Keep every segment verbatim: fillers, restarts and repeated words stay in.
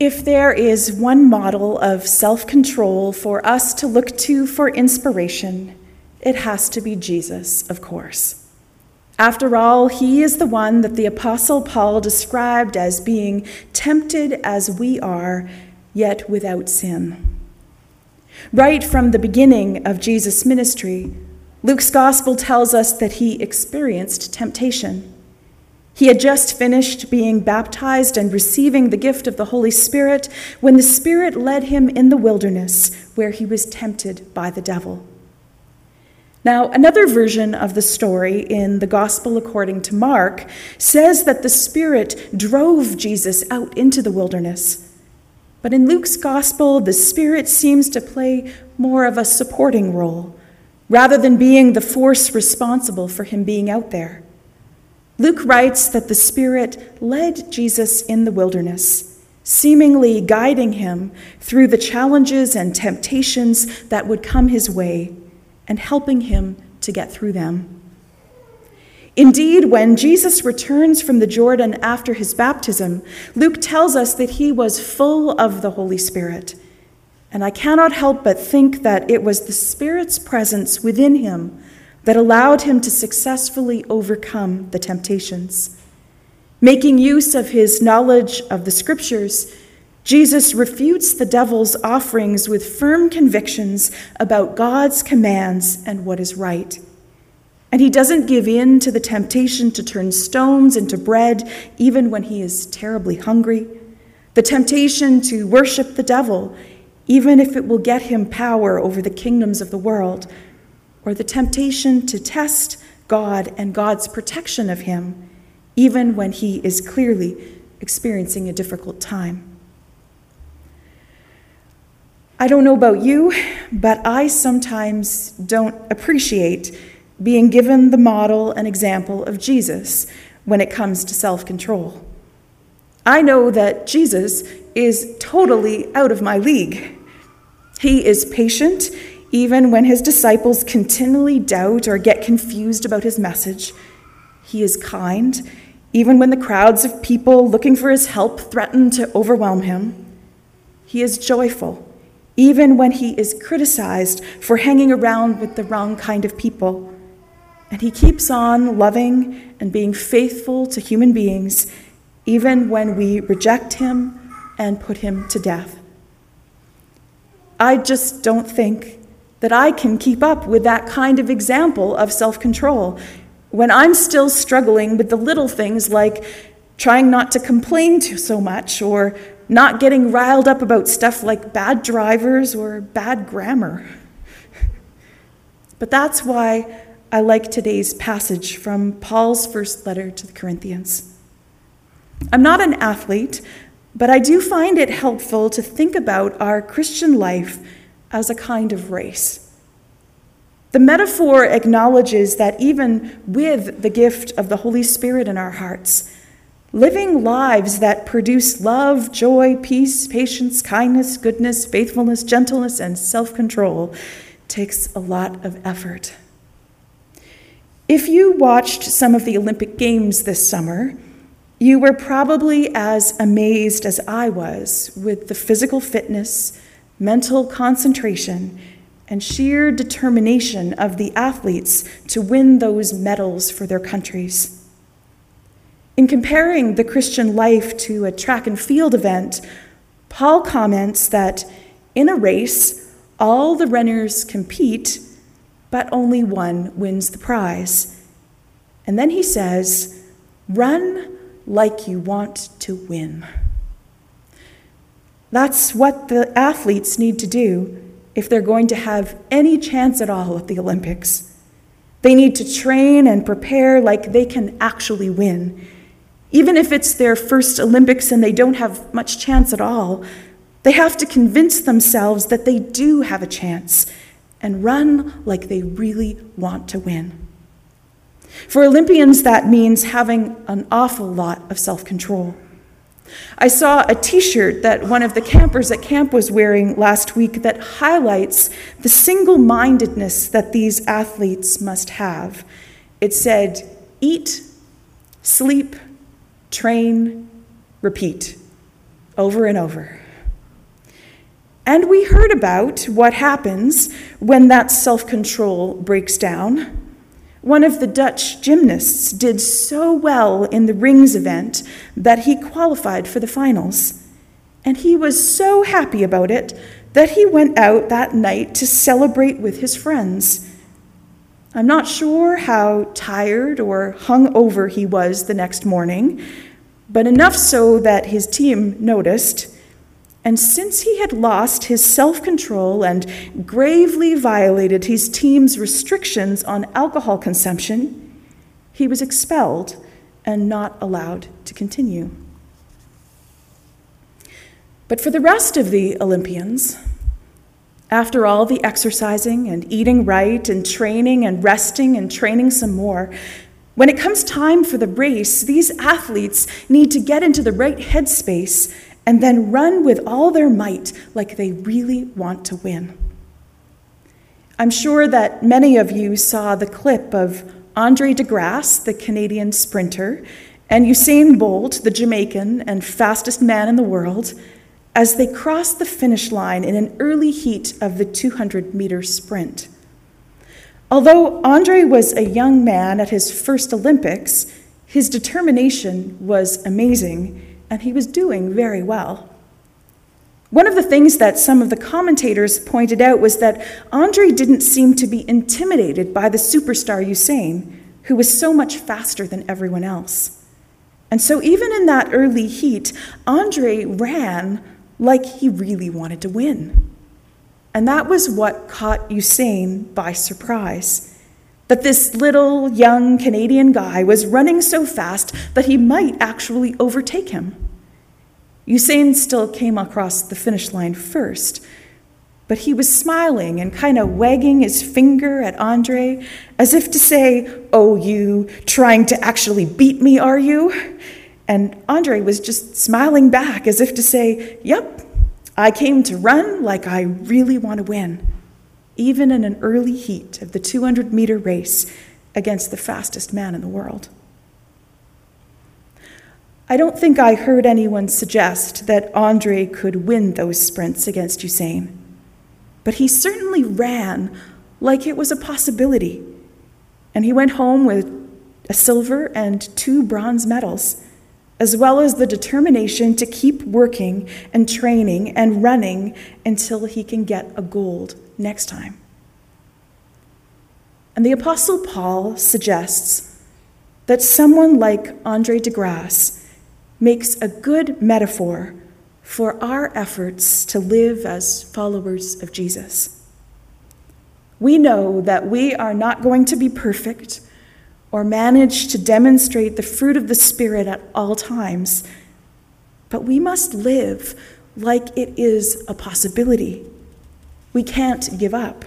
If there is one model of self-control for us to look to for inspiration, it has to be Jesus, of course. After all, he is the one that the Apostle Paul described as being tempted as we are, yet without sin. Right from the beginning of Jesus' ministry, Luke's gospel tells us that he experienced temptation. He had just finished being baptized and receiving the gift of the Holy Spirit when the Spirit led him in the wilderness, where he was tempted by the devil. Now, another version of the story in the Gospel according to Mark says that the Spirit drove Jesus out into the wilderness. But in Luke's Gospel, the Spirit seems to play more of a supporting role, rather than being the force responsible for him being out there. Luke writes that the Spirit led Jesus in the wilderness, seemingly guiding him through the challenges and temptations that would come his way and helping him to get through them. Indeed, when Jesus returns from the Jordan after his baptism, Luke tells us that he was full of the Holy Spirit. And I cannot help but think that it was the Spirit's presence within him that allowed him to successfully overcome the temptations. Making use of his knowledge of the Scriptures, Jesus refutes the devil's offerings with firm convictions about God's commands and what is right. And he doesn't give in to the temptation to turn stones into bread, even when he is terribly hungry. The temptation to worship the devil, even if it will get him power over the kingdoms of the world, or the temptation to test God and God's protection of him, even when he is clearly experiencing a difficult time. I don't know about you, but I sometimes don't appreciate being given the model and example of Jesus when it comes to self-control. I know that Jesus is totally out of my league. He is patient, even when his disciples continually doubt or get confused about his message. He is kind, even when the crowds of people looking for his help threaten to overwhelm him. He is joyful, even when he is criticized for hanging around with the wrong kind of people. And he keeps on loving and being faithful to human beings, even when we reject him and put him to death. I just don't think that I can keep up with that kind of example of self-control when I'm still struggling with the little things like trying not to complain too so much or not getting riled up about stuff like bad drivers or bad grammar. But that's why I like today's passage from Paul's first letter to the Corinthians. I'm not an athlete, but I do find it helpful to think about our Christian life as a kind of race. The metaphor acknowledges that even with the gift of the Holy Spirit in our hearts, living lives that produce love, joy, peace, patience, kindness, goodness, faithfulness, gentleness, and self-control takes a lot of effort. If you watched some of the Olympic Games this summer, you were probably as amazed as I was with the physical fitness, mental concentration, and sheer determination of the athletes to win those medals for their countries. In comparing the Christian life to a track and field event, Paul comments that in a race, all the runners compete, but only one wins the prize. And then he says, "Run like you want to win." That's what the athletes need to do if they're going to have any chance at all at the Olympics. They need to train and prepare like they can actually win. Even if it's their first Olympics and they don't have much chance at all, they have to convince themselves that they do have a chance and run like they really want to win. For Olympians, that means having an awful lot of self-control. I saw a t-shirt that one of the campers at camp was wearing last week that highlights the single-mindedness that these athletes must have. It said, "Eat, sleep, train, repeat." over and over. And we heard about what happens when that self-control breaks down. One of the Dutch gymnasts did so well in the rings event that he qualified for the finals. And he was so happy about it that he went out that night to celebrate with his friends. I'm not sure how tired or hungover he was the next morning, but enough so that his team noticed. And since he had lost his self-control and gravely violated his team's restrictions on alcohol consumption, he was expelled and not allowed to continue. But for the rest of the Olympians, after all the exercising and eating right and training and resting and training some more, when it comes time for the race, these athletes need to get into the right headspace and then run with all their might like they really want to win. I'm sure that many of you saw the clip of Andre de Grasse, the Canadian sprinter, and Usain Bolt, the Jamaican and fastest man in the world, as they crossed the finish line in an early heat of the two hundred meter sprint. Although Andre was a young man at his first Olympics, his determination was amazing, and he was doing very well. One of the things that some of the commentators pointed out was that Andre didn't seem to be intimidated by the superstar Usain, who was so much faster than everyone else. And so even in that early heat, Andre ran like he really wanted to win. And that was what caught Usain by surprise, that this little young Canadian guy was running so fast that he might actually overtake him. Usain still came across the finish line first, but he was smiling and kind of wagging his finger at Andre as if to say, "Oh, you trying to actually beat me, are you?" And Andre was just smiling back as if to say, "Yep, I came to run like I really want to win," even in an early heat of the two hundred meter race against the fastest man in the world. I don't think I heard anyone suggest that Andre could win those sprints against Usain, but he certainly ran like it was a possibility, and he went home with a silver and two bronze medals, as well as the determination to keep working and training and running until he can get a gold next time. And the Apostle Paul suggests that someone like Andre de Grasse makes a good metaphor for our efforts to live as followers of Jesus. We know that we are not going to be perfect or manage to demonstrate the fruit of the Spirit at all times, but we must live like it is a possibility. We can't give up.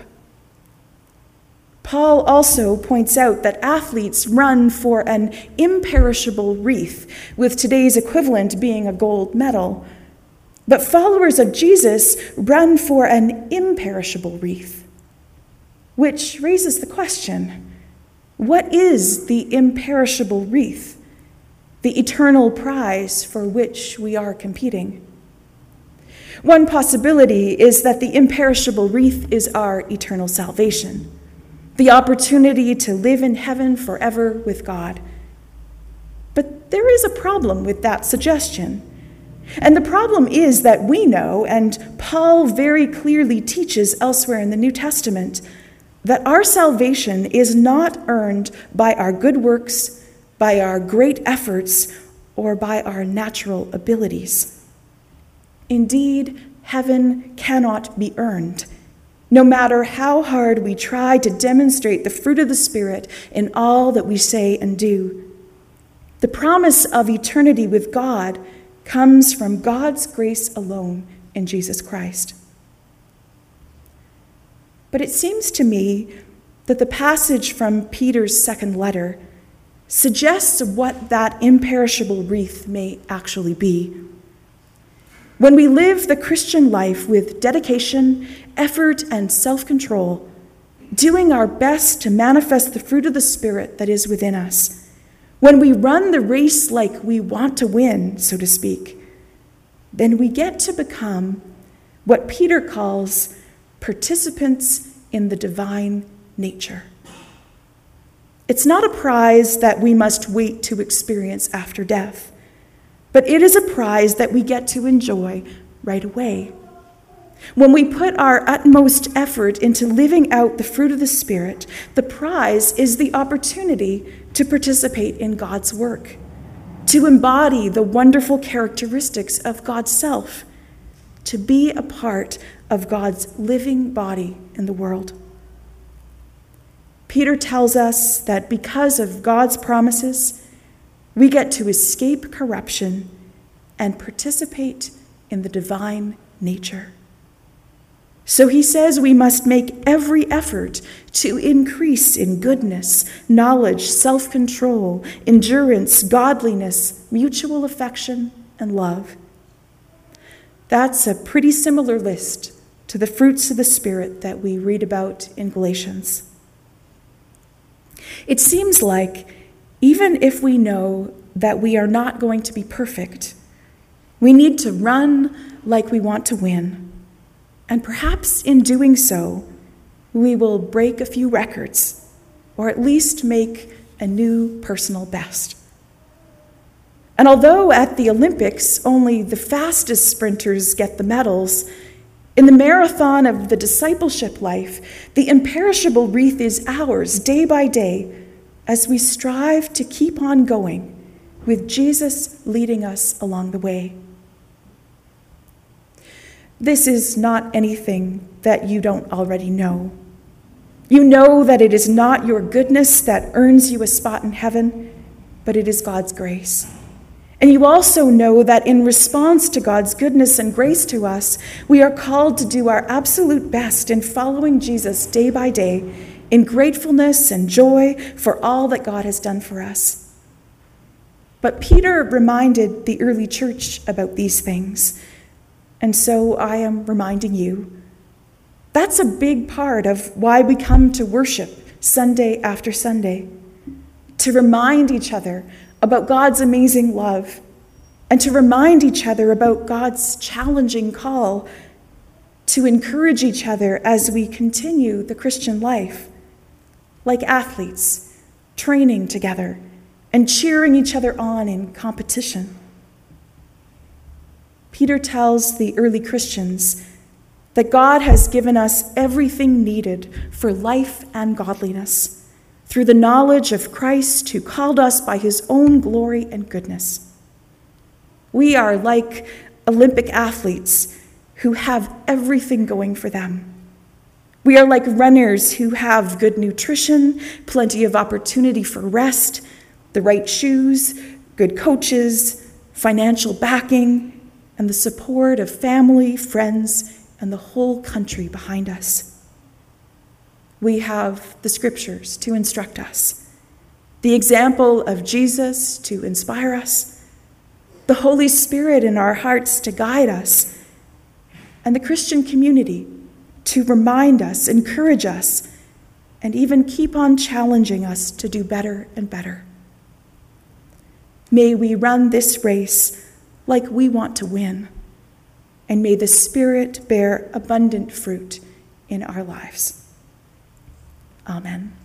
Paul also points out that athletes run for an imperishable wreath, with today's equivalent being a gold medal. But followers of Jesus run for an imperishable wreath, which raises the question, what is the imperishable wreath, the eternal prize for which we are competing? One possibility is that the imperishable wreath is our eternal salvation, the opportunity to live in heaven forever with God. But there is a problem with that suggestion. And the problem is that we know, and Paul very clearly teaches elsewhere in the New Testament, that our salvation is not earned by our good works, by our great efforts, or by our natural abilities. Indeed, heaven cannot be earned, no matter how hard we try to demonstrate the fruit of the Spirit in all that we say and do. The promise of eternity with God comes from God's grace alone in Jesus Christ. But it seems to me that the passage from Peter's second letter suggests what that imperishable wreath may actually be. When we live the Christian life with dedication, effort, and self-control, doing our best to manifest the fruit of the Spirit that is within us, when we run the race like we want to win, so to speak, then we get to become what Peter calls participants in the divine nature. It's not a prize that we must wait to experience after death, but it is a prize that we get to enjoy right away. When we put our utmost effort into living out the fruit of the Spirit, the prize is the opportunity to participate in God's work, to embody the wonderful characteristics of God's self, to be a part of God's living body in the world. Peter tells us that because of God's promises, we get to escape corruption and participate in the divine nature. So he says we must make every effort to increase in goodness, knowledge, self-control, endurance, godliness, mutual affection, and love. That's a pretty similar list to the fruits of the Spirit that we read about in Galatians. It seems like even if we know that we are not going to be perfect, we need to run like we want to win. And perhaps in doing so, we will break a few records, or at least make a new personal best. And although at the Olympics only the fastest sprinters get the medals, in the marathon of the discipleship life, the imperishable wreath is ours day by day as we strive to keep on going with Jesus leading us along the way. This is not anything that you don't already know. You know that it is not your goodness that earns you a spot in heaven, but it is God's grace. And you also know that in response to God's goodness and grace to us, we are called to do our absolute best in following Jesus day by day in gratefulness and joy for all that God has done for us. But Peter reminded the early church about these things, and so I am reminding you. That's a big part of why we come to worship Sunday after Sunday, to remind each other about God's amazing love, and to remind each other about God's challenging call to encourage each other as we continue the Christian life, like athletes, training together and cheering each other on in competition. Peter tells the early Christians that God has given us everything needed for life and godliness through the knowledge of Christ who called us by his own glory and goodness. We are like Olympic athletes who have everything going for them. We are like runners who have good nutrition, plenty of opportunity for rest, the right shoes, good coaches, financial backing, and the support of family, friends, and the whole country behind us. We have the scriptures to instruct us, the example of Jesus to inspire us, the Holy Spirit in our hearts to guide us, and the Christian community to remind us, encourage us, and even keep on challenging us to do better and better. May we run this race like we want to win, and may the Spirit bear abundant fruit in our lives. Amen.